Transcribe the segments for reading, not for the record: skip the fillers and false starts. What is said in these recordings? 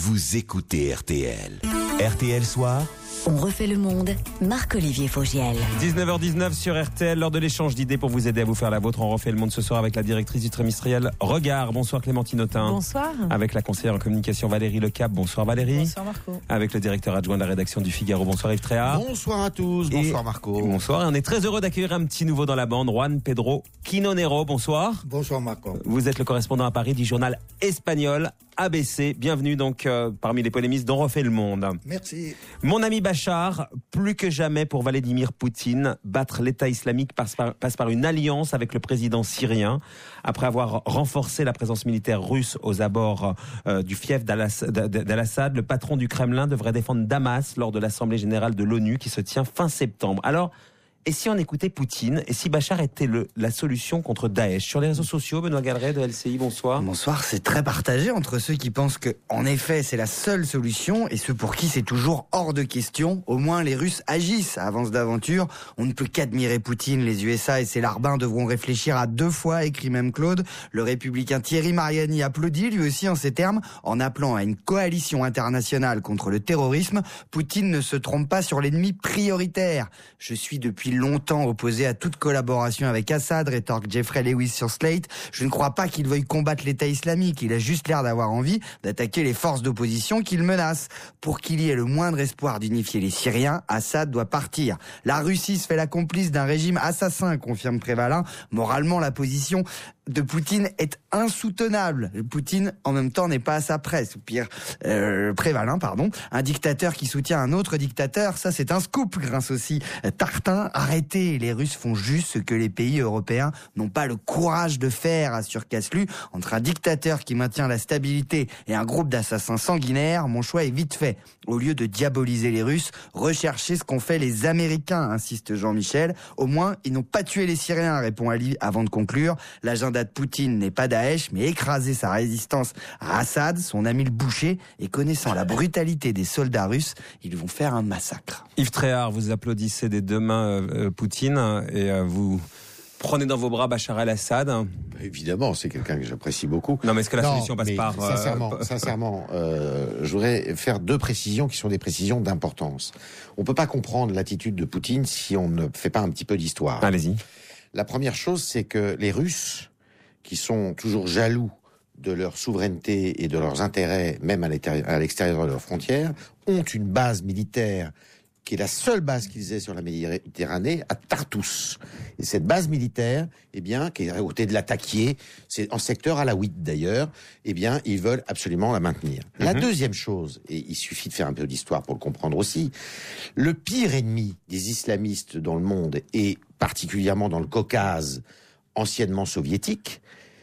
vous écoutez RTL. RTL Soir. On refait le monde, Marc-Olivier Fogiel. 19h19 sur RTL, lors de l'échange d'idées pour vous aider à vous faire la vôtre. On refait le monde ce soir avec la directrice du trimestriel Regard. Bonsoir Clémentine Autain. Bonsoir. Avec la conseillère en communication Valérie Lecap. Bonsoir Valérie. Bonsoir Marco. Avec le directeur adjoint de la rédaction du Figaro. Bonsoir Yves Tréhard. Bonsoir à tous, bonsoir Marco. Bonsoir, et on est très heureux d'accueillir un petit nouveau dans la bande, Juan Pedro Quinonero. Bonsoir. Bonsoir Marco. Vous êtes le correspondant à Paris du journal espagnol ABC. Bienvenue donc parmi les polémistes d'On refait le monde. Merci. Mon ami Bachar, plus que jamais pour Vladimir Poutine, battre l'État islamique passe par une alliance avec le président syrien. Après avoir renforcé la présence militaire russe aux abords du fief d'Al-Assad, le patron du Kremlin devrait défendre Damas lors de l'Assemblée générale de l'ONU qui se tient fin septembre. Alors, et si on écoutait Poutine, et si Bachar était la solution contre Daesh? Sur les réseaux sociaux, Benoît Galeret de LCI, bonsoir. Bonsoir, c'est très partagé entre ceux qui pensent que, en effet, c'est la seule solution et ceux pour qui c'est toujours hors de question. Au moins, les Russes agissent, avance d'aventure. On ne peut qu'admirer Poutine. Les USA et ses larbins devront réfléchir à 2 fois, écrit même Claude. Le républicain Thierry Mariani applaudit lui aussi en ces termes, en appelant à une coalition internationale contre le terrorisme. Poutine ne se trompe pas sur l'ennemi prioritaire. Je suis depuis longtemps opposé à toute collaboration avec Assad, rétorque Jeffrey Lewis sur Slate. Je ne crois pas qu'il veuille combattre l'État islamique. Il a juste l'air d'avoir envie d'attaquer les forces d'opposition qu'il menace. Pour qu'il y ait le moindre espoir d'unifier les Syriens, Assad doit partir. La Russie se fait la complice d'un régime assassin, confirme Prévalin. Moralement, la position de Poutine est insoutenable. Poutine, en même temps, n'est pas à sa presse. Ou pire, Prévalin, pardon. Un dictateur qui soutient un autre dictateur, ça c'est un scoop, grince aussi Tartin. Arrêtez, les Russes font juste ce que les pays européens n'ont pas le courage de faire, assure Caslu. Entre un dictateur qui maintient la stabilité et un groupe d'assassins sanguinaires, mon choix est vite fait. Au lieu de diaboliser les Russes, recherchez ce qu'ont fait les Américains, insiste Jean-Michel. Au moins, ils n'ont pas tué les Syriens, répond Ali avant de conclure. L'agenda de Poutine n'est pas Daesh, mais écraser sa résistance à Assad, son ami le boucher, et connaissant la brutalité des soldats russes, ils vont faire un massacre. Yves Tréhard, vous applaudissez des 2 mains Poutine et vous prenez dans vos bras Bachar el-Assad. Évidemment, c'est quelqu'un que j'apprécie beaucoup. Non, mais est-ce que la solution passe par... Sincèrement, je voudrais faire 2 précisions qui sont des précisions d'importance. On peut pas comprendre l'attitude de Poutine si on ne fait pas un petit peu d'histoire. Allez-y. La première chose, c'est que les Russes, qui sont toujours jaloux de leur souveraineté et de leurs intérêts, même à l'extérieur de leurs frontières, ont une base militaire qui est la seule base qu'ils aient sur la Méditerranée, à Tartous. Et cette base militaire, eh bien, qui est à côté de la Taquier, c'est en secteur alaouite d'ailleurs, eh bien, ils veulent absolument la maintenir. La deuxième chose, et il suffit de faire un peu d'histoire pour le comprendre aussi, le pire ennemi des islamistes dans le monde, et particulièrement dans le Caucase, anciennement soviétique,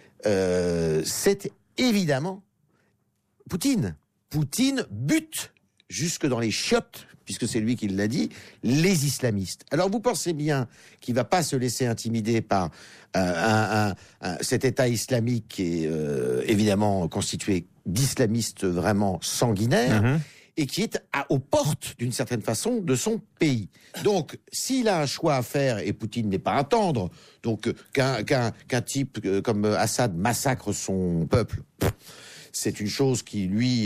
c'est évidemment Poutine. Poutine bute jusque dans les chiottes, puisque c'est lui qui l'a dit, les islamistes. Alors vous pensez bien qu'il va pas se laisser intimider par cet État islamique qui est évidemment constitué d'islamistes vraiment sanguinaires, et qui est aux portes, d'une certaine façon, de son pays. Donc, s'il a un choix à faire, et Poutine n'est pas à tendre, donc qu'un type comme Assad massacre son peuple, c'est une chose qui, lui,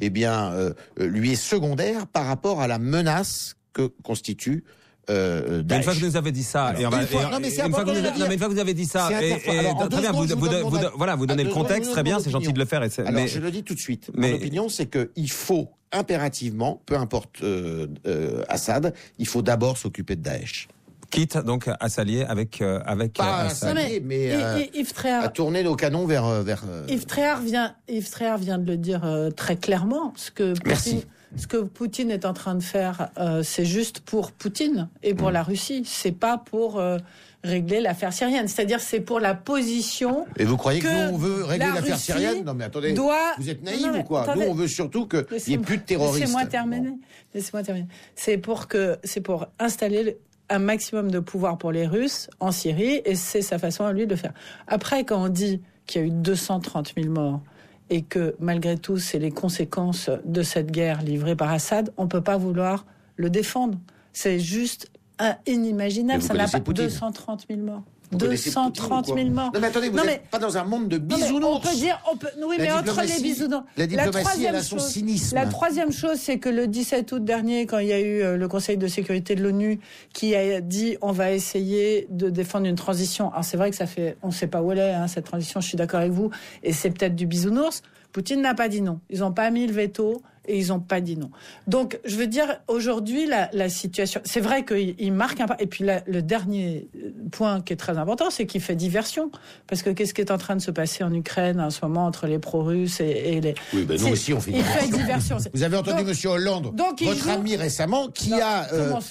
lui est secondaire par rapport à la menace que constitue Daesh. Une fois que vous avez dit ça, une fois que vous avez dit ça, très bien, vous donnez le contexte, très bien, c'est gentil de le faire. Alors, je le dis tout de suite. Mon opinion, c'est qu'il faut impérativement, peu importe Assad, il faut d'abord s'occuper de Daesh. Quitte donc à s'allier avec pas Assad. Mais à tourner nos canons vers Yves Tréhard vient de le dire très clairement. Ce que Poutine est en train de faire, c'est juste pour Poutine et pour la Russie. C'est pas pour régler l'affaire syrienne. C'est-à-dire, c'est pour la position. Et vous croyez que nous, on veut régler l'affaire syrienne? Non, mais attendez. Vous êtes naïf ou quoi? Attendez. Nous, on veut surtout qu'il n'y ait plus de terroristes. Laissez-moi terminer. C'est pour installer un maximum de pouvoir pour les Russes en Syrie, et c'est sa façon à lui de le faire. Après, quand on dit qu'il y a eu 230 000 morts, et que malgré tout, c'est les conséquences de cette guerre livrée par Assad, on ne peut pas vouloir le défendre. C'est juste inimaginable. Ça n'a pas 230 000 morts. 230 000 morts. Non mais attendez, vous n'êtes pas dans un monde de bisounours. On peut dire, oui, mais entre les bisounours. La diplomatie, elle a son cynisme. La troisième chose, c'est que le 17 août dernier, quand il y a eu le Conseil de sécurité de l'ONU qui a dit on va essayer de défendre une transition. Alors c'est vrai que on ne sait pas où elle est, cette transition, je suis d'accord avec vous, et c'est peut-être du bisounours. Poutine n'a pas dit non. Ils n'ont pas mis le veto et ils n'ont pas dit non. Donc, je veux dire, aujourd'hui, la situation... C'est vrai qu'il marque un pas. Et puis, le dernier point qui est très important, c'est qu'il fait diversion. Parce que qu'est-ce qui est en train de se passer en Ukraine en ce moment entre les pro-russes et les... Oui, ben nous aussi, on fait diversion. Il fait diversion. Vous avez entendu M. Hollande, votre ami récemment, qui a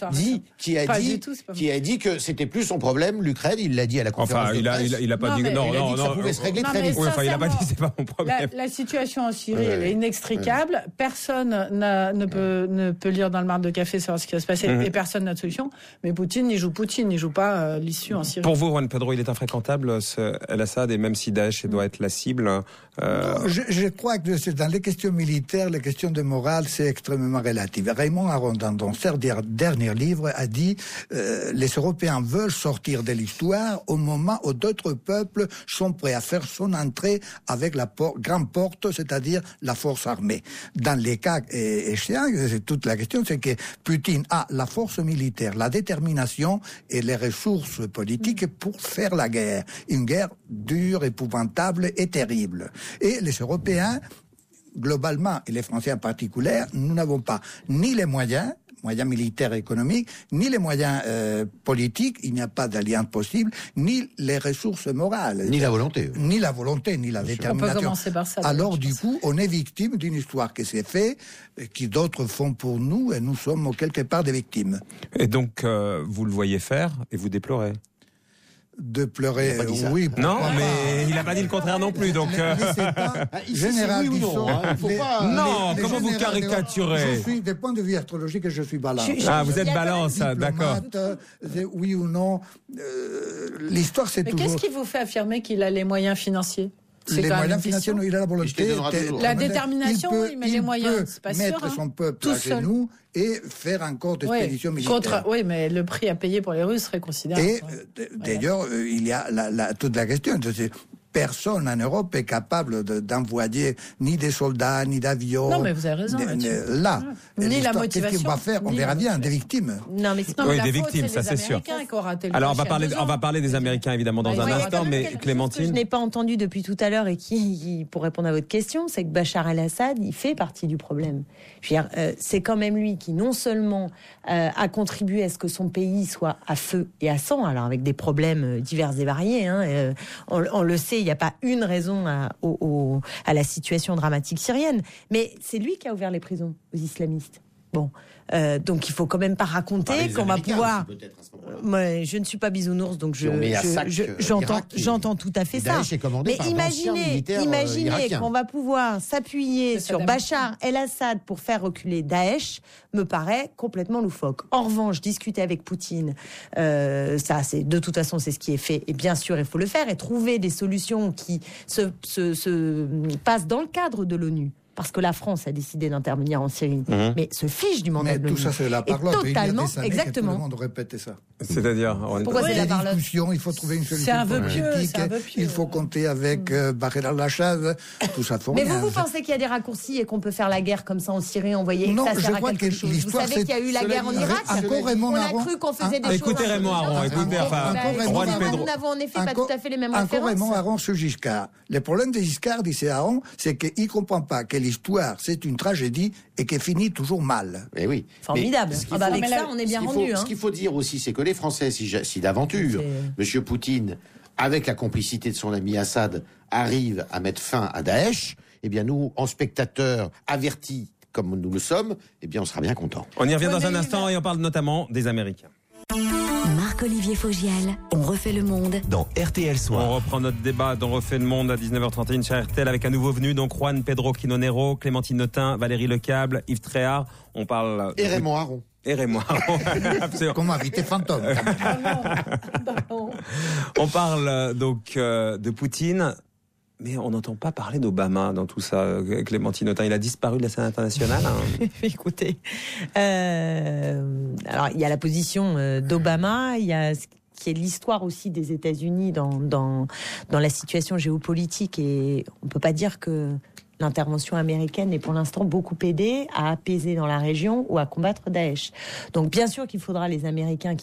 dit que c'était plus son problème, l'Ukraine. Il l'a dit à la conférence de presse. Il a pas dit... Non, ça pouvait se régler très vite. Il n'a pas dit c'est pas mon problème. La situation en Syrie, elle est inextricable. Personne ne peut lire dans le marc de café savoir ce qui va se passer et personne n'a de solution. Mais Poutine, il joue pas l'issue en Syrie. Pour vous, Juan Pedro, il est infréquentable, El-Assad, et même si Daesh doit être la cible. Je crois que c'est dans les questions militaires, les questions de morale, c'est extrêmement relatif. Raymond Aron, dans son dernier livre, a dit les Européens veulent sortir de l'histoire au moment où d'autres peuples sont prêts à faire son entrée avec la grande porte, c'est-à-dire la force armée. Dans les cas échéants, c'est toute la question, c'est que Poutine a la force militaire, la détermination et les ressources politiques pour faire la guerre. Une guerre dure, épouvantable et terrible. Et les Européens, globalement, et les Français en particulier, nous n'avons pas ni les moyens militaires et économiques, ni les moyens politiques, il n'y a pas d'alliance possible, ni les ressources morales. Ni la volonté. Ni la volonté, ni la détermination. On peut commencer par ça. Alors du coup, on est victime d'une histoire qui s'est faite, qui d'autres font pour nous, et nous sommes quelque part des victimes. Et donc, vous le voyez faire, et vous déplorez. De pleurer, oui. Non, mais il n'a pas dit le contraire non plus, donc... Général Disson... Non, comment vous caricaturez? Je suis, des points de vue astrologiques, je suis balance. Vous êtes balance, d'accord. Oui ou non, l'histoire c'est toujours... Mais qu'est-ce qui vous fait affirmer qu'il a les moyens financiers? Les moyens financiers, il a la volonté. La détermination, il met les moyens. C'est pas sûr. Il peut mettre son peuple à genoux et faire encore des expéditions militaires. Oui, mais le prix à payer pour les Russes serait considérable. Et d'ailleurs, il y a toute la question. Personne en Europe est capable d'envoyer ni des soldats, ni d'avions. Non, mais vous avez raison. Ni la motivation. Qu'est-ce qu'il va faire? On verra bien, des victimes. Non, mais oui, des victimes, ça c'est sûr. Alors, on va parler des Américains évidemment dans un instant, mais Clémentine. Ce que je n'ai pas entendu depuis tout à l'heure et qui, pour répondre à votre question, c'est que Bachar el-Assad, il fait partie du problème. Je veux dire, c'est quand même lui qui non seulement a contribué à ce que son pays soit à feu et à sang, alors avec des problèmes divers et variés. On le sait. Il n'y a pas une raison à la situation dramatique syrienne. Mais c'est lui qui a ouvert les prisons aux islamistes. Bon, donc il faut quand même pas raconter qu'on va pouvoir... Moi, je ne suis pas bisounours, donc j'entends tout à fait ça. Mais imaginez qu'on va pouvoir s'appuyer sur Bachar el-Assad pour faire reculer Daesh, me paraît complètement loufoque. En revanche, discuter avec Poutine, de toute façon, c'est ce qui est fait. Et bien sûr, il faut le faire et trouver des solutions qui se passent dans le cadre de l'ONU. Parce que la France a décidé d'intervenir en Syrie, mais se fiche du mandat de l'ONU. Mais tout ça, c'est la parlotte. Totalement, exactement. Tout le monde répète ça. C'est-à-dire, pourquoi c'est la parlotte? Il faut trouver une solution. C'est un vœu pieux. Il faut compter avec Bachar el-Assad. Tout ça. Mais vous pensez qu'il y a des raccourcis et qu'on peut faire la guerre comme ça en Syrie, envoyer non, que ça sert à quelque chose? Vous savez qu'il y a eu la guerre en Irak. On a cru qu'on faisait des choses. Écoutez Raymond Aron, nous n'avons en effet pas tout à fait les mêmes références. Encore Raymond Aron sur Giscard. Le problème de Giscard, disait Aron, c'est qu'il ne comprend pas que l'histoire, c'est une tragédie et qui finit toujours mal. Mais oui. Formidable. Avec ça, on est bien rendu. Ce qu'il faut dire aussi, c'est que les Français, si d'aventure, M. Poutine, avec la complicité de son ami Assad, arrive à mettre fin à Daesh, eh bien nous, en spectateurs avertis comme nous le sommes, eh bien on sera bien contents. On y revient dans un instant et on parle notamment des Américains. Marc-Olivier Fogiel, on refait le monde. Dans RTL Soir. On reprend notre débat dans Refait le monde à 19h31 sur RTL avec un nouveau venu, donc Juan Pedro Quinonero, Clémentine Notin, Valérie Lecable, Yves Tréhard. On parle... Et Raymond Aron. Et Raymond Aron. Comme invité fantôme. On parle donc de Poutine. Mais on n'entend pas parler d'Obama dans tout ça, Clémentine Autain. Il a disparu de la scène internationale. Écoutez, alors il y a la position d'Obama, il y a qui est l'histoire aussi des États-Unis dans la situation géopolitique, et on peut pas dire que l'intervention américaine est pour l'instant beaucoup aidée à apaiser dans la région ou à combattre Daesh. Donc bien sûr qu'il faudrait les Américains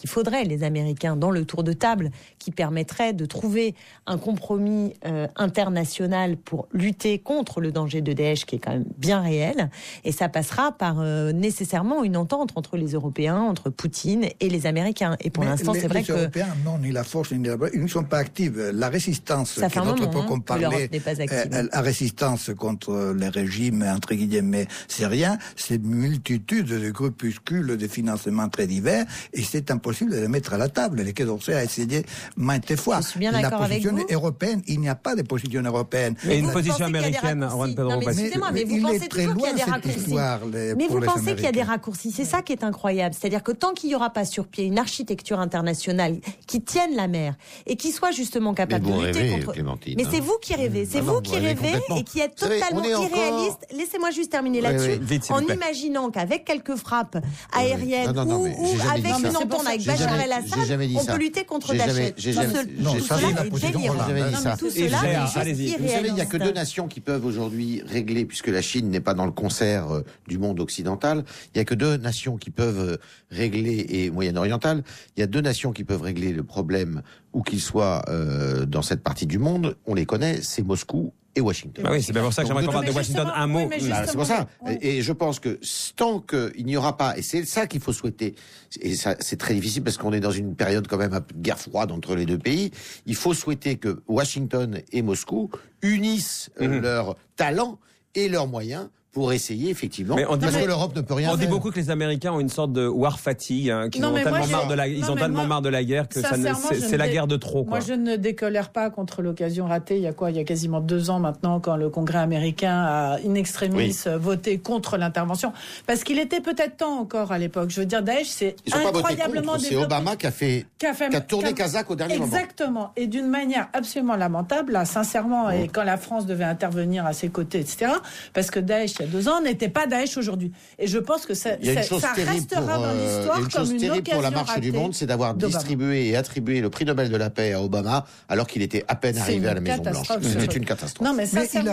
dans le tour de table qui permettrait de trouver un compromis international pour lutter contre le danger de Daesh qui est quand même bien réel. Et ça passera par nécessairement une entente entre les Européens, entre Poutine et les Américains. Et pour l'instant, c'est vrai que... Les Européens, non, ni la force, ni la... Ils ne sont pas actifs. La résistance, ça fait un moment qu'on parlait, n'est pas active. La résistance contre les régimes, entre guillemets, syriens, c'est une multitude de groupuscules de financements très divers, et c'est impossible de les mettre à la table. Les Quai d'Orsay a essayé maintes fois. Je suis bien d'accord avec vous. La position européenne, il n'y a pas de position européenne. Et une position américaine, Juan Pedro Bassi. Excusez-moi, mais vous pensez toujours qu'il y a des raccourcis. Mais vous pensez qu'il y a des raccourcis, c'est ça qui est incroyable. C'est-à-dire que tant qu'il n'y aura pas sur pied une architecture internationale qui tienne la mer et qui soit justement capable de lutter contre... Clémentine, mais c'est vous qui rêvez, c'est vous qui rêvez et qui êtes totalement irréaliste. Laissez-moi juste terminer là-dessus, en imaginant qu'avec quelques frappes aériennes ou avec une entente avec Bachar el-Assad, on peut lutter contre Daesh. Non, ça c'est la position. Tout cela est juste irréaliste. Vous savez, il n'y a que deux nations qui peuvent aujourd'hui régler, puisque la Chine n'est pas dans le concert du monde occidental, il n'y a que deux nations qui peuvent régler, et moyen-oriental, il y a deux nations qui peuvent régler le problème, où qu'il soit dans cette partie du monde, on les connaît, c'est Moscou et Washington. Ah oui, c'est bien pour ça que j'aimerais qu'on parle de Washington un mot. C'est pour ça. Et je pense que tant qu'il n'y aura pas, et c'est ça qu'il faut souhaiter, et ça c'est très difficile parce qu'on est dans une période quand même de guerre froide entre les deux pays, il faut souhaiter que Washington et Moscou unissent leurs talents et leurs moyens pour essayer effectivement, parce que l'Europe ne peut rien faire. On dit beaucoup que les Américains ont une sorte de war fatigue, qu'ils ont tellement marre de la guerre que c'est la guerre de trop. Moi, je ne décolère pas contre l'occasion ratée. Il y a quasiment 2 ans maintenant, quand le Congrès américain a in extremis voté contre l'intervention, parce qu'il était peut-être temps encore à l'époque. Je veux dire, Daesh, c'est incroyablement développé. C'est Obama qui a tourné Kazakh au dernier moment. Exactement, et d'une manière absolument lamentable, là, sincèrement, et quand la France devait intervenir à ses côtés, etc. Parce que Daesh, il y a 2 ans, n'était pas Daesh aujourd'hui. Et je pense que ça restera dans l'histoire comme une chose terrible pour la marche du monde, c'est d'avoir distribué et attribué le prix Nobel de la paix à Obama, alors qu'il était à peine arrivé à la Maison Blanche. C'est une catastrophe. Non, mais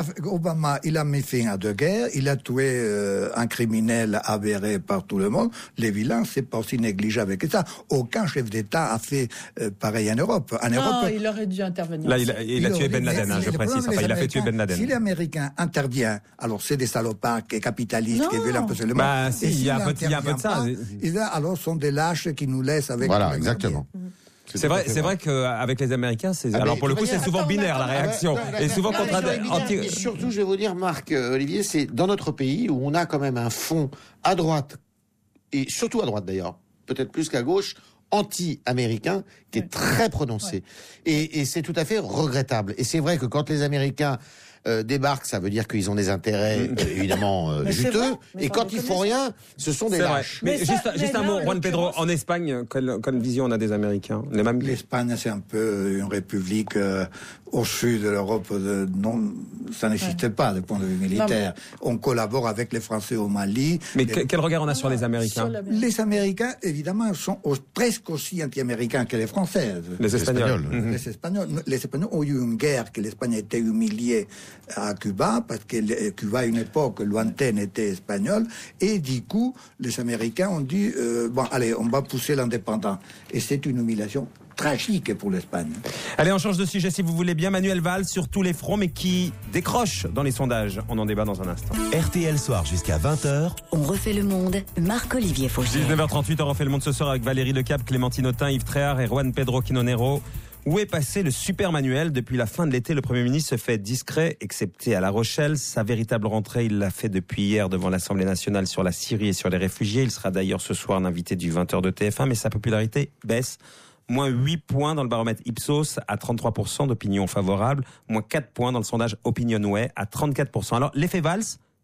Obama, il a mis fin à 2 guerres, il a tué un criminel avéré par tout le monde. Les vilains, c'est pas aussi négligeable que ça. Aucun chef d'État a fait pareil en Europe. Il aurait dû intervenir. Là, il a tué Ben Laden, je précise. Il a fait tuer Ben Laden. Si l'Américain intervient, alors c'est des salopards capitalistes qui veulent un peu seulement. Bah, si, il y a un peu de ça. Alors, sont des lâches qui nous laissent avec. Voilà, exactement. C'est vrai qu'avec les Américains, alors pour le coup, c'est souvent binaire la réaction. Et souvent et surtout, je vais vous dire, Marc, Olivier, c'est dans notre pays où on a quand même un fond à droite, et surtout à droite d'ailleurs, peut-être plus qu'à gauche, anti-américain, qui est très prononcé. Et c'est tout à fait regrettable. Et c'est vrai que quand les Américains débarquent, ça veut dire qu'ils ont des intérêts évidemment juteux, et quand ils font rien, ce sont des lâches. Mais juste un mot, Juan Pedro, en Espagne, quelle vision on a des Américains? L'Espagne, c'est un peu une république au sud de l'Europe. Non, ça n'existe pas du point de vue militaire. On collabore avec les Français au Mali. Mais quel regard on a sur les Américains? Les Américains, évidemment, sont presque aussi anti-américains que les Français. Les Espagnols. Les Espagnols ont eu une guerre que l'Espagne a été humiliée à Cuba, parce que Cuba, à une époque lointaine, était espagnole, et du coup, les Américains ont dit, allez, on va pousser l'indépendance. Et c'est une humiliation tragique pour l'Espagne. Allez, on change de sujet si vous voulez bien. Manuel Valls sur tous les fronts, mais qui décroche dans les sondages. On en débat dans un instant. RTL Soir jusqu'à 20h. On refait le monde. Marc-Olivier Fogiel. 19h38, on refait le monde ce soir avec Valérie Lecap, Clémentine Autain, Yves Tréhard et Juan Pedro Quinonero. Où est passé le super Manuel? Depuis la fin de l'été, le Premier ministre se fait discret, excepté à La Rochelle. Sa véritable rentrée, il l'a fait depuis hier devant l'Assemblée nationale sur la Syrie et sur les réfugiés. Il sera d'ailleurs ce soir l'invité du 20h de TF1, mais sa popularité baisse. Moins 8 points dans le baromètre Ipsos à 33% d'opinion favorable. Moins 4 points dans le sondage Opinionway à 34%. Alors, l'effet Valls,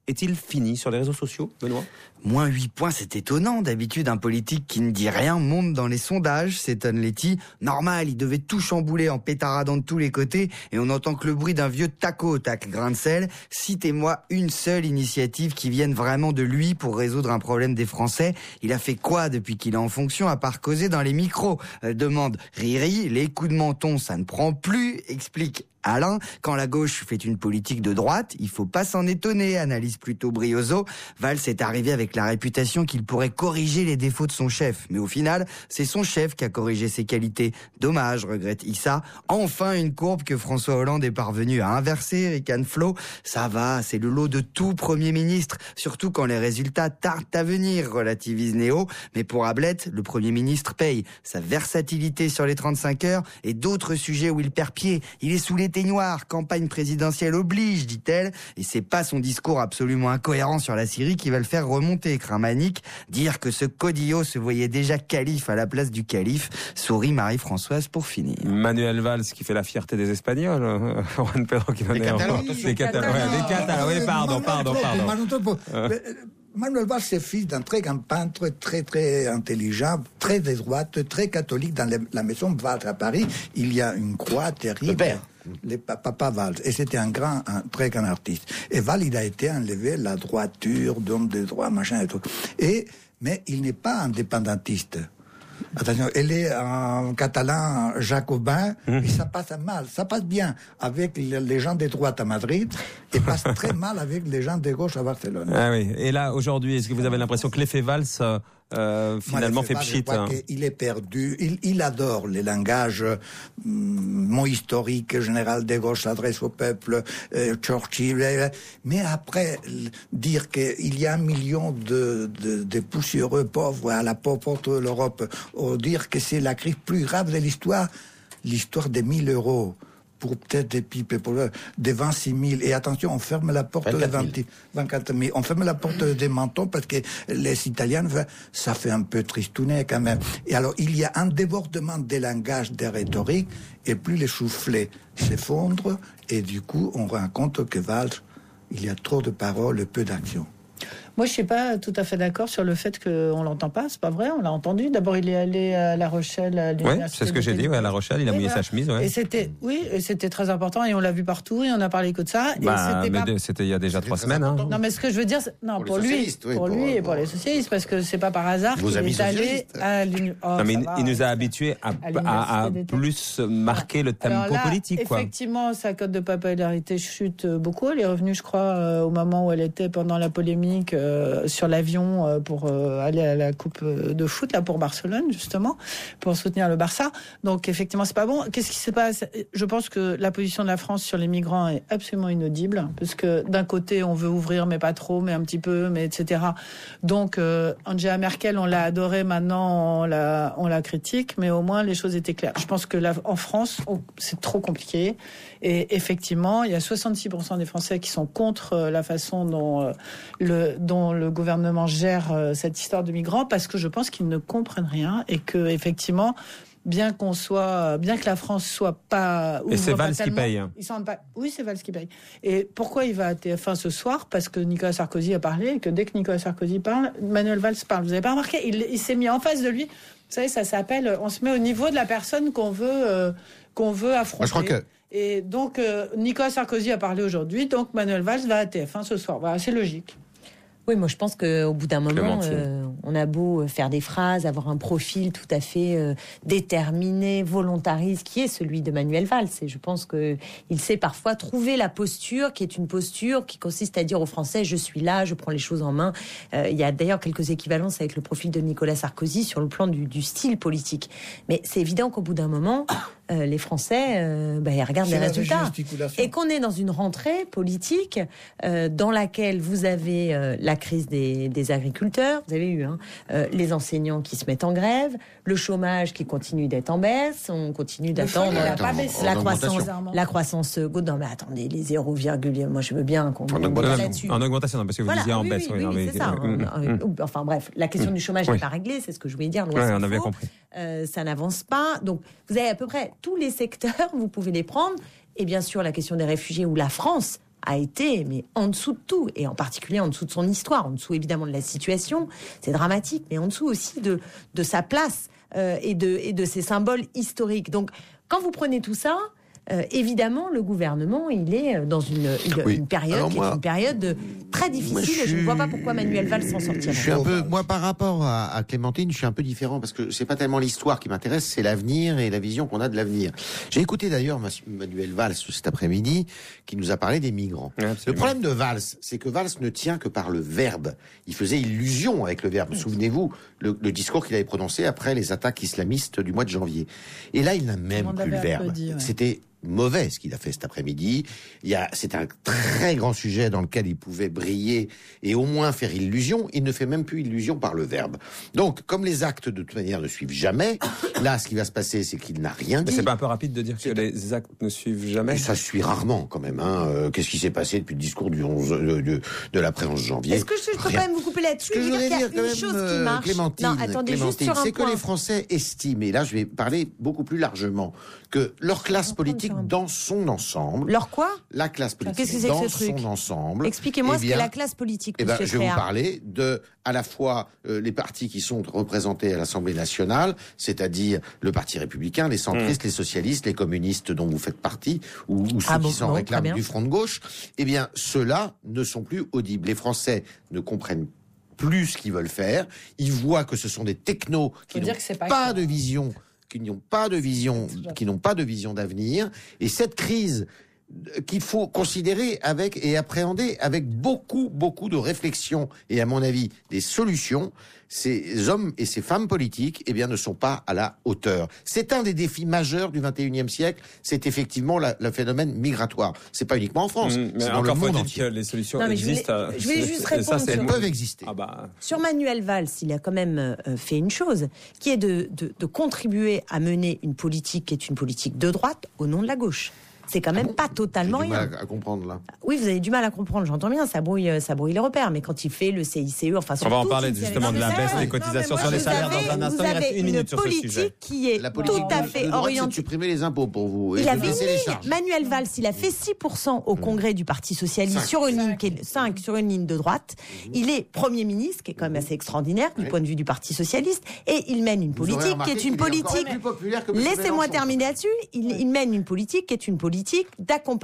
est-il fini sur les réseaux sociaux, Benoît ? Moins 8 points, c'est étonnant. D'habitude, un politique qui ne dit rien monte dans les sondages, s'étonne Letty. Normal, il devait tout chambouler en pétaradant de tous les côtés et on n'entend que le bruit d'un vieux taco au tac grain de sel. Citez-moi une seule initiative qui vienne vraiment de lui pour résoudre un problème des Français. Il a fait quoi depuis qu'il est en fonction à part causer dans les micros ? Demande Riri, les coups de menton, ça ne prend plus, explique Alain, quand la gauche fait une politique de droite, il faut pas s'en étonner, analyse plutôt Briozo. Valls est arrivé avec la réputation qu'il pourrait corriger les défauts de son chef. Mais au final, c'est son chef qui a corrigé ses qualités. Dommage, regrette Issa. Enfin, une courbe que François Hollande est parvenu à inverser, ricane Flo. Ça va, c'est le lot de tout Premier ministre, surtout quand les résultats tardent à venir, relativise Néo. Mais pour Ablette, le Premier ministre paye sa versatilité sur les 35 heures et d'autres sujets où il perd pied. Il est sous les noir, campagne présidentielle oblige, dit-elle, et c'est pas son discours absolument incohérent sur la Syrie qui va le faire remonter, craint Manique. Dire que ce Codillo se voyait déjà calife à la place du calife, sourit Marie-Françoise pour finir. Manuel Valls qui fait la fierté des Espagnols, Juan Pedro qui va Les Catalans. Les Catalans, oui, pardon. Manuel Valls est fils d'un très grand peintre, très très intelligent, très de droite, très catholique. Dans la maison Valls à Paris, il y a une croix terrible. Le père. Papa Valls. Et c'était un très grand artiste. Et Valls, il a été enlevé la droiture, d'homme de droit, machin et tout. Mais il n'est pas indépendantiste. Attention, elle est en catalan jacobin, et ça passe mal. Ça passe bien avec les gens de droite à Madrid, et passe très mal avec les gens de gauche à Barcelone. Ah oui. Et là, aujourd'hui, est-ce que vous avez l'impression que l'effet Valls finalement fait pchit? Il est perdu. Il adore les langages mot historique, général de Gaulle s'adresse au peuple, Churchill. Mais après, dire qu'il y a 1 million de poussiéreux pauvres à la porte de l'Europe, ou dire que c'est la crise plus grave de l'histoire des 1 000 euros. Pour peut-être des pipes, pour des 26 000. Et attention, on ferme la porte de 24 000. On ferme la porte des mentons parce que les Italiens, ça fait un peu tristounet quand même. Et alors, il y a un débordement des langages, des rhétoriques, et plus les soufflets s'effondrent, et du coup, on rend compte que Valls, il y a trop de paroles et peu d'action. Moi, je suis pas tout à fait d'accord sur le fait qu'on l'entend pas. C'est pas vrai, on l'a entendu. D'abord, il est allé à La Rochelle, à l'université. Oui, c'est ce que j'ai dit. Ouais, à La Rochelle, il a mouillé sa chemise. Ouais. Et c'était très important. Et on l'a vu partout. Et on a parlé que de ça. C'était il y a déjà 3 semaines. Hein. Non, mais ce que je veux dire, pour lui et pour les socialistes, parce que c'est pas par hasard qu'il est allé à l'université. Non, mais il nous a habitués à plus marquer le tempo politique. Effectivement, sa cote de popularité chute beaucoup. Elle est revenue, je crois, au moment où elle était pendant la polémique sur l'avion pour aller à la coupe de foot là pour Barcelone, justement, pour soutenir le Barça. Donc effectivement, c'est pas bon. Qu'est-ce qui se passe ? Je pense que la position de la France sur les migrants est absolument inaudible, parce que d'un côté on veut ouvrir, mais pas trop, mais un petit peu, mais etc. Donc Angela Merkel, on l'a adorée, maintenant on la critique, mais au moins les choses étaient claires. Je pense que en France, c'est trop compliqué. Et effectivement, il y a 66% des Français qui sont contre la façon dont le gouvernement gère cette histoire de migrants, parce que je pense qu'ils ne comprennent rien, et que effectivement, bien que la France soit pas... Et c'est Valls qui paye. Oui, c'est Valls qui paye. Et pourquoi il va à TF1 ce soir ? Parce que Nicolas Sarkozy a parlé, et que dès que Nicolas Sarkozy parle, Manuel Valls parle. Vous n'avez pas remarqué ? Il s'est mis en face de lui. Vous savez, ça s'appelle... On se met au niveau de la personne qu'on veut affronter. Moi, je crois que... Et donc, Nicolas Sarkozy a parlé aujourd'hui, donc Manuel Valls va à TF1 ce soir. Voilà, c'est logique. Oui, moi je pense qu'au bout d'un moment, on a beau faire des phrases, avoir un profil tout à fait déterminé, volontariste, qui est celui de Manuel Valls. Et je pense qu'il sait parfois trouver la posture, qui est une posture qui consiste à dire aux Français, je suis là, je prends les choses en main. Il y a d'ailleurs quelques équivalences avec le profil de Nicolas Sarkozy sur le plan du style politique. Mais c'est évident qu'au bout d'un moment, les Français, ils regardent les résultats. Et qu'on est dans une rentrée politique dans laquelle vous avez la crise des agriculteurs, vous avez eu les enseignants qui se mettent en grève, le chômage qui continue d'être en baisse, on continue d'attendre la croissance. Non mais attendez, les 0, moi je veux bien qu'on là-dessus. En augmentation, parce que vous disiez en baisse. Oui, c'est ça. Enfin bref, la question du chômage n'est pas réglée, c'est ce que je voulais dire. On a bien compris. Ça n'avance pas. Donc vous avez à peu près tous les secteurs, vous pouvez les prendre. Et bien sûr, la question des réfugiés, où la France a été mais en dessous de tout, et en particulier en dessous de son histoire, en dessous évidemment de la situation, c'est dramatique, mais en dessous aussi de sa place et de ses symboles historiques. Donc quand vous prenez tout ça, évidemment, le gouvernement, il est dans une période qui est une période très difficile. Et je ne vois pas pourquoi Manuel Valls s'en sortirait. Je suis un peu, moi, par rapport à Clémentine, je suis un peu différent parce que c'est pas tellement l'histoire qui m'intéresse, c'est l'avenir et la vision qu'on a de l'avenir. J'ai écouté d'ailleurs Manuel Valls cet après-midi, qui nous a parlé des migrants. Absolument. Le problème de Valls, c'est que Valls ne tient que par le verbe. Il faisait illusion avec le verbe. Souvenez-vous, le discours qu'il avait prononcé après les attaques islamistes du mois de janvier. Et là, il n'a même plus le verbe. C'était mauvais ce qu'il a fait cet après-midi. C'est un très grand sujet dans lequel il pouvait briller et au moins faire illusion. Il ne fait même plus illusion par le verbe. Donc, comme les actes de toute manière ne suivent jamais, là, ce qui va se passer, c'est qu'il n'a rien dit. Mais c'est pas un peu rapide de dire que les actes ne suivent jamais? Et ça suit rarement, quand même. Qu'est-ce qui s'est passé depuis le discours de l'après-11 janvier? Est-ce que je peux quand même vous couper là-dessus? Ce que je voudrais dire, quand une chose qui marche. Clémentine, c'est que les Français estiment, et là, je vais parler beaucoup plus largement, que leur classe politique dans son ensemble. Leur quoi? La classe politique dans son ensemble. Expliquez-moi ce qu'est la classe politique, monsieur je vais vous parler à la fois les partis qui sont représentés à l'Assemblée nationale, c'est-à-dire le Parti républicain, les centristes, les socialistes, les communistes dont vous faites partie, ou ceux qui s'en réclament du front de gauche. Eh bien, ceux-là ne sont plus audibles. Les Français ne comprennent plus ce qu'ils veulent faire. Ils voient que ce sont des technos qui n'ont pas de vision, qui n'ont pas de vision d'avenir. Et cette crise qu'il faut considérer et appréhender avec beaucoup de réflexion et, à mon avis, des solutions, ces hommes et ces femmes politiques, ne sont pas à la hauteur. C'est un des défis majeurs du XXIe siècle. C'est effectivement le phénomène migratoire. C'est pas uniquement en France, c'est dans le monde entier. Que les solutions existent. Je vais juste répondre. Elles peuvent exister. Sur Manuel Valls, il a quand même fait une chose, qui est de contribuer à mener une politique qui est une politique de droite au nom de la gauche. C'est quand même pas totalement rien. J'ai du mal à comprendre, là. Oui, vous avez du mal à comprendre, j'entends bien, ça brouille les repères. Mais quand il fait le CICE, enfin... On va en parler justement de la baisse des cotisations sur les salaires dans un instant. Il reste une minute sur ce sujet. Vous avez une politique qui est tout à fait orientée... C'est supprimer les impôts pour vous. Il avait une ligne. Manuel Valls, il a fait 6% au congrès du Parti Socialiste sur une ligne qui est 5 sur une ligne de droite. Il est Premier ministre, qui est quand même assez extraordinaire du point de vue du Parti Socialiste. Et il mène une politique qui est une politique... Laissez-moi terminer là-dessus. Il mène une politique qui est une politique d'accompagnement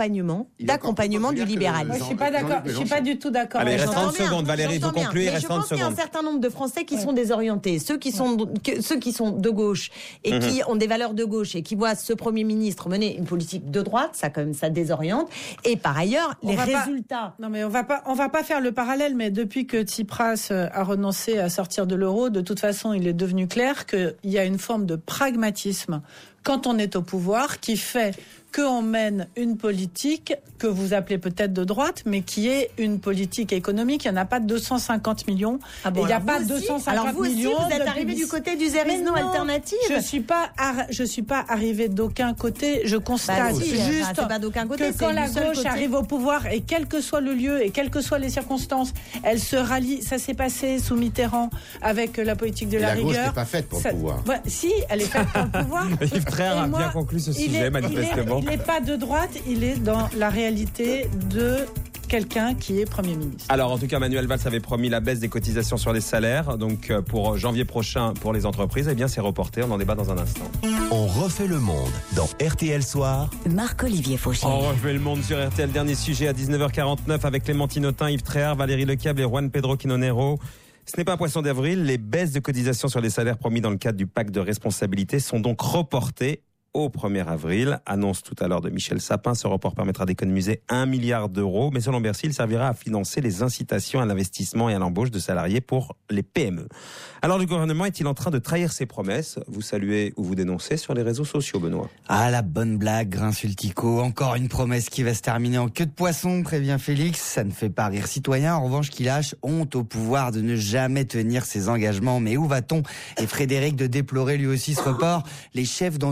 du libéralisme. Moi, je suis pas d'accord. Je suis pas du tout d'accord. Allez, il reste 30 secondes, Valérie, vous concluez, il reste 30 secondes. Je pense qu'il y a un certain nombre de Français qui sont désorientés, ceux qui sont de gauche et qui ont des valeurs de gauche et qui voient ce Premier ministre mener une politique de droite, ça quand même ça désoriente. Et par ailleurs, les résultats. Non mais on va pas faire le parallèle, mais depuis que Tsipras a renoncé à sortir de l'euro, de toute façon, il est devenu clair qu'il y a une forme de pragmatisme quand on est au pouvoir qui fait qu'on mène une politique que vous appelez peut-être de droite, mais qui est une politique économique. Il n'y en a pas 250 millions. Il n'y a pas 250 millions. Vous êtes arrivé du côté du There is no alternative. Je suis pas arrivé d'aucun côté. Je constate juste que quand la gauche arrive au pouvoir, et quel que soit le lieu et quelles que soient les circonstances, elle se rallie. Ça s'est passé sous Mitterrand avec la politique de la rigueur. La gauche n'est pas faite pour le pouvoir. Si, elle est faite pour le pouvoir. Yves Traire a bien conclu ce sujet, manifestement. Il n'est pas de droite, il est dans la réalité de quelqu'un qui est Premier ministre. Alors, en tout cas, Manuel Valls avait promis la baisse des cotisations sur les salaires. Donc, pour janvier prochain, pour les entreprises, c'est reporté. On en débat dans un instant. On refait le monde dans RTL Soir. Marc-Olivier Faugiel. On refait le monde sur RTL. Dernier sujet à 19h49 avec Clémentine Autain, Yves Traire, Valérie Lecable et Juan Pedro Quinonero. Ce n'est pas un poisson d'avril. Les baisses de cotisations sur les salaires promis dans le cadre du pacte de responsabilité sont donc reportées au 1er avril. Annonce tout à l'heure de Michel Sapin. Ce report permettra d'économiser 1 milliard d'euros. Mais selon Bercy, il servira à financer les incitations à l'investissement et à l'embauche de salariés pour les PME. Alors le gouvernement est-il en train de trahir ses promesses? Vous saluez ou vous dénoncez sur les réseaux sociaux, Benoît? Ah, la bonne blague, Grinsultico. Encore une promesse qui va se terminer en queue de poisson, prévient Félix. Ça ne fait pas rire citoyen. En revanche, qui lâche honte au pouvoir de ne jamais tenir ses engagements. Mais où va-t-on? Et Frédéric de déplorer lui aussi ce report. Les chefs d'entreprise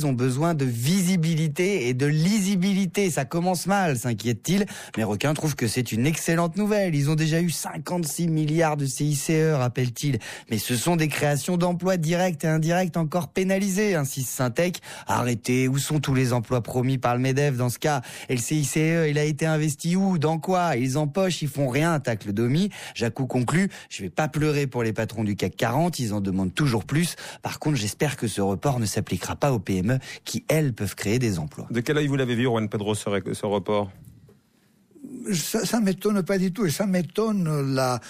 entreprises ont besoin de visibilité et de lisibilité. Ça commence mal, s'inquiète-t-il. Mais Requin trouve que c'est une excellente nouvelle. Ils ont déjà eu 56 milliards de CICE, rappelle-t-il. Mais ce sont des créations d'emplois directs et indirects encore pénalisées, insiste Syntec. Arrêtez, où sont tous les emplois promis par le MEDEF dans ce cas? Et le CICE, il a été investi où? Dans quoi? Ils empochent, ils font rien, tacle Domi. Jacou conclut, je vais pas pleurer pour les patrons du CAC 40, ils en demandent toujours plus. Par contre, j'espère que ce report ne s'appliquera pas aux PME qui, elles, peuvent créer des emplois. De quel œil vous l'avez vu, Juan Pedro, ce report? Ça m'étonne pas du tout, et ça m'étonne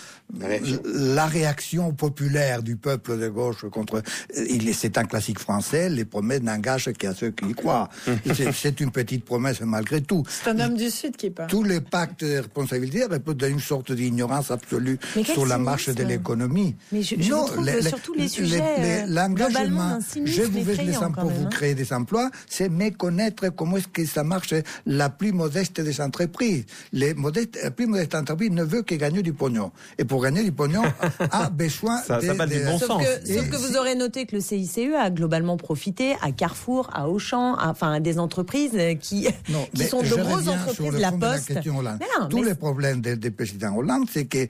la réaction populaire du peuple de gauche contre. C'est un classique français, les promesses n'engagent qu'à ceux qui y croient. C'est une petite promesse malgré tout. C'est un homme du Sud qui parle. Tous les pactes de responsabilité répondent à une sorte d'ignorance absolue sur la marche de l'économie. Mais je trouve que sur tous les sujets, l'engagement, je vous vais les emplois pour vous hein. créer des emplois, c'est méconnaître comment est-ce que ça marche la plus modeste des entreprises. La plus modeste entreprise ne veut que gagner du pognon. Et pour gagner du pognon, a besoin ça va du bon sens. Sauf que vous aurez noté que le CICE a globalement profité à Carrefour, à Auchan, à des entreprises qui sont de grosses entreprises, la Poste. Tous les problèmes du président Hollande, c'est que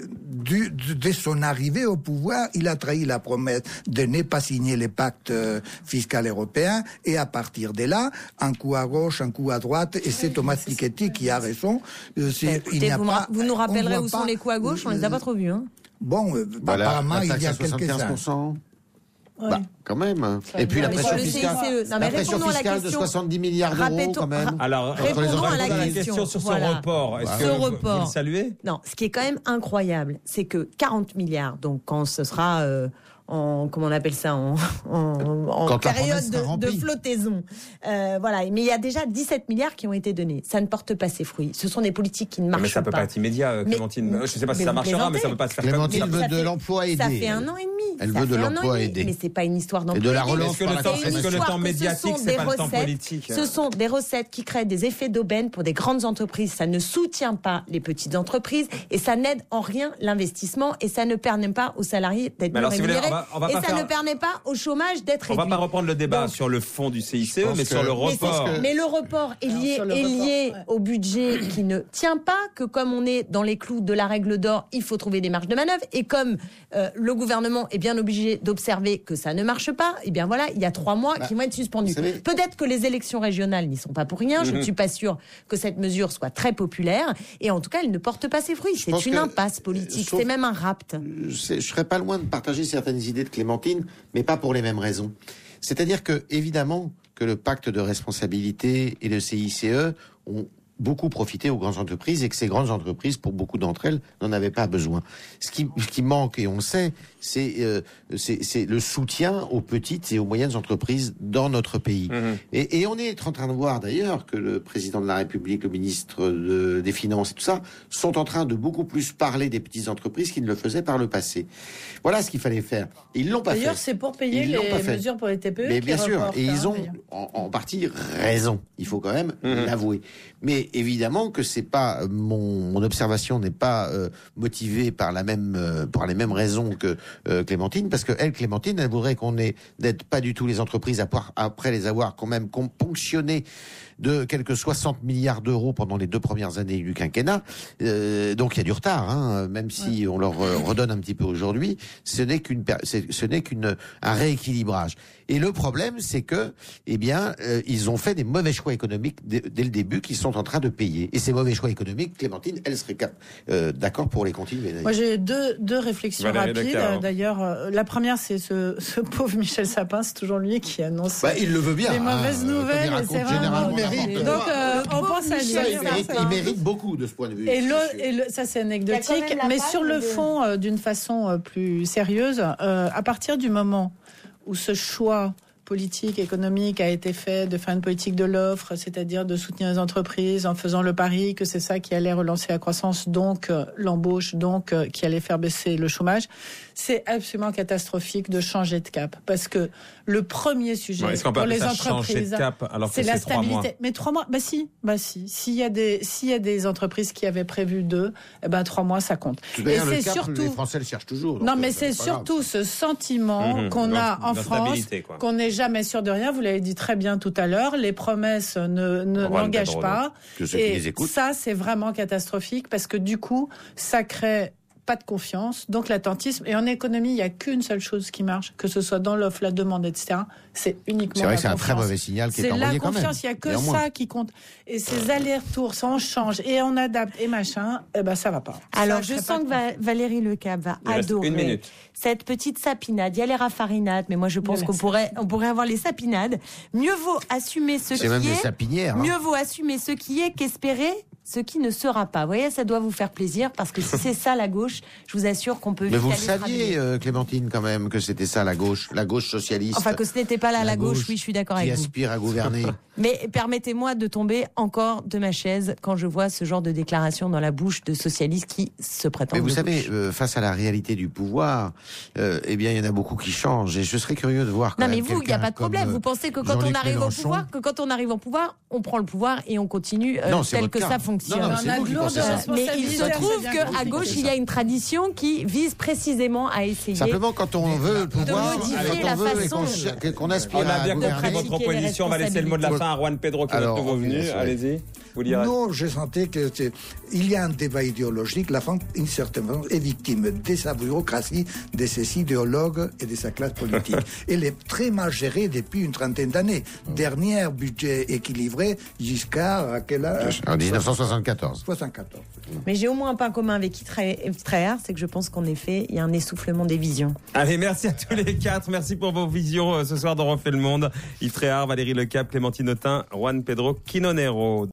dès son arrivée au pouvoir, il a trahi la promesse de ne pas signer les pactes fiscaux européens, et à partir de là, un coup à gauche, un coup à droite, et c'est Thomas Piketty qui a raison. Écoutez, vous nous rappellerez où sont les coups à gauche, on les a pas trop vus. Hein. Bon, apparemment, il y a quelques-uns. Ouais. Bah, quand même. Et puis la pression fiscale de 70 milliards d'euros, quand même. Alors, répondons à la question sur ce report. Est-ce que vous le saluez? Non, ce qui est quand même incroyable, c'est que 40 milliards, donc quand ce sera comment on appelle ça, en période de flottaison. Voilà. Mais il y a déjà 17 milliards qui ont été donnés. Ça ne porte pas ses fruits. Ce sont des politiques qui ne marchent pas. Mais ça ne peut pas être immédiat, Clémentine. Je ne sais pas si ça marchera, mais ça ne peut pas se faire comme ça. Clémentine veut de l'emploi aidé. Ça fait 1 an et demi. Elle veut de l'emploi aidé. Mais c'est pas une histoire d'emploi aidé. Et de la relance. Est-ce que le temps médiatique, c'est pas le temps politique? Ce sont des recettes qui créent des effets d'aubaine pour des grandes entreprises. Ça ne soutient pas les petites entreprises et ça n'aide en rien l'investissement et ça ne permet pas aux salariés d'être mieux rémunérés. Et ça ne permet pas au chômage d'être réduit. On va pas reprendre le débat sur le fond du CICE, mais sur le report. Mais le report est lié au budget qui ne tient pas, que comme on est dans les clous de la règle d'or, il faut trouver des marges de manœuvre. Et comme le gouvernement est bien obligé d'observer que ça ne marche pas, et bien voilà, il y a 3 mois qui vont être suspendus. Peut-être que les élections régionales n'y sont pas pour rien. Je ne suis pas sûre que cette mesure soit très populaire. Et en tout cas, elle ne porte pas ses fruits. C'est une impasse politique. C'est même un rapt. Je serais pas loin de partager certaines idées de Clémentine, mais pas pour les mêmes raisons. C'est-à-dire que, évidemment, que le pacte de responsabilité et le CICE ont beaucoup profité aux grandes entreprises et que ces grandes entreprises, pour beaucoup d'entre elles, n'en avaient pas besoin. Ce qui manque, et on le sait, c'est le soutien aux petites et aux moyennes entreprises dans notre pays. Et on est en train de voir d'ailleurs que le président de la République, le ministre des Finances et tout ça, sont en train de beaucoup plus parler des petites entreprises qu'ils ne le faisaient par le passé. Voilà ce qu'il fallait faire. Et ils l'ont pas fait. D'ailleurs, c'est pour payer les mesures pour les TPE. Mais bien sûr, et ils ont en partie raison. Il faut quand même l'avouer. Mais évidemment que c'est pas mon observation n'est pas motivée par les mêmes raisons que Clémentine, parce que Clémentine, elle voudrait qu'on n'aide pas du tout les entreprises après les avoir quand même ponctionnées de quelques 60 milliards d'euros pendant les 2 premières années du quinquennat. Donc il y a du retard, même si on leur redonne un petit peu aujourd'hui. Ce n'est qu'un rééquilibrage. Et le problème, c'est que, ils ont fait des mauvais choix économiques dès le début qu'ils sont en train de payer. Et ces mauvais choix économiques, Clémentine, elle serait d'accord pour les continuer. D'ailleurs. Moi, j'ai deux réflexions rapides. D'ailleurs, la première, c'est ce pauvre Michel Sapin, c'est toujours lui qui annonce il le veut bien, les mauvaises nouvelles. C'est vraiment donc, on pense à lui. Il mérite beaucoup de ce point de vue. Ça, c'est anecdotique. Mais sur le fond, d'une façon plus sérieuse, à partir du moment où ce choix politique, économique a été fait de faire une politique de l'offre, c'est-à-dire de soutenir les entreprises en faisant le pari que c'est ça qui allait relancer la croissance, donc l'embauche, donc qui allait faire baisser le chômage. C'est absolument catastrophique de changer de cap, parce que le premier sujet pour les entreprises, c'est la stabilité. Mais 3 mois, s'il y a des entreprises qui avaient prévu 2, 3 mois ça compte. Et c'est surtout, les Français le cherchent toujours. Non, mais c'est surtout ce sentiment qu'on a en France, qu'on n'est jamais sûr de rien. Vous l'avez dit très bien tout à l'heure. Les promesses n'engagent pas. Que ceux qui les écoutent. Ça, c'est vraiment catastrophique parce que du coup, ça crée pas de confiance, donc l'attentisme. Et en économie, il n'y a qu'une seule chose qui marche, que ce soit dans l'offre, la demande, etc. C'est uniquement C'est vrai la que c'est un confiance. très mauvais signal qui est envoyé quand même. C'est la confiance, il n'y a que Néanmoins. ça qui compte. Et ces allers-retours, ça on change et on adapte et machin, ça va pas. Alors, Ça je crée sens pas de que Valérie Lecap va Il reste adorer une minute. cette petite sapinade. Il y a les raffarinades, mais moi je pense qu'on Merci. pourrait avoir les sapinades. Mieux vaut assumer ce C'est même qui des est. sapinières. hein. Mieux vaut assumer ce qui est qu'espérer ce qui ne sera pas. Vous voyez, ça doit vous faire plaisir parce que si c'est ça la gauche, je vous assure qu'on peut Mais vite vous le aller saviez, frapper. Clémentine, quand même, que c'était ça la gauche socialiste. Enfin, que ce n'était pas là la gauche, gauche oui, je suis d'accord qui avec vous. aspire à gouverner. Mais permettez-moi de tomber encore de ma chaise quand je vois ce genre de déclaration dans la bouche de socialistes qui se prétendent. Mais vous de savez, gauche. face à la réalité du pouvoir, eh bien, il y en a beaucoup qui changent. Et je serais curieux de voir. Non, mais vous, il n'y a pas de problème. Vous pensez que quand on arrive au pouvoir, on prend le pouvoir et on continue Non, c'est tel votre que cas. ça fonctionne. Non, non, On c'est a vous de qui lourdes pensez ça. Mais il se responsabilités, trouve c'est bien qu'à compliqué, gauche, ça. il y a une tradition qui vise précisément à essayer. Simplement, quand on veut le pouvoir, modifier quand la on veut et façon qu'on aspire On a à bien compris gouverner. votre pratiquer les proposition. On va laisser le mot de la fin à Juan Pedro qui est Alors, notre nouveau venu. bien sûr. Allez-y. Vous direz. Non, je sentais que il y a un débat idéologique. La France, une certaine façon, est victime de sa bureaucratie, de ses idéologues et de sa classe politique. Elle est très mal gérée depuis une trentaine d'années. Dernier budget équilibré, Giscard, à quel âge En 1974. 74. Mais j'ai au moins un point commun avec Yves Tréhard, c'est que je pense qu'en effet, il y a un essoufflement des visions. Allez, merci à tous les quatre. Merci pour vos visions ce soir dans Refait le Monde. Yves Tréhard, Valérie Lecap, Clémentine Autain, Juan Pedro Quinonero.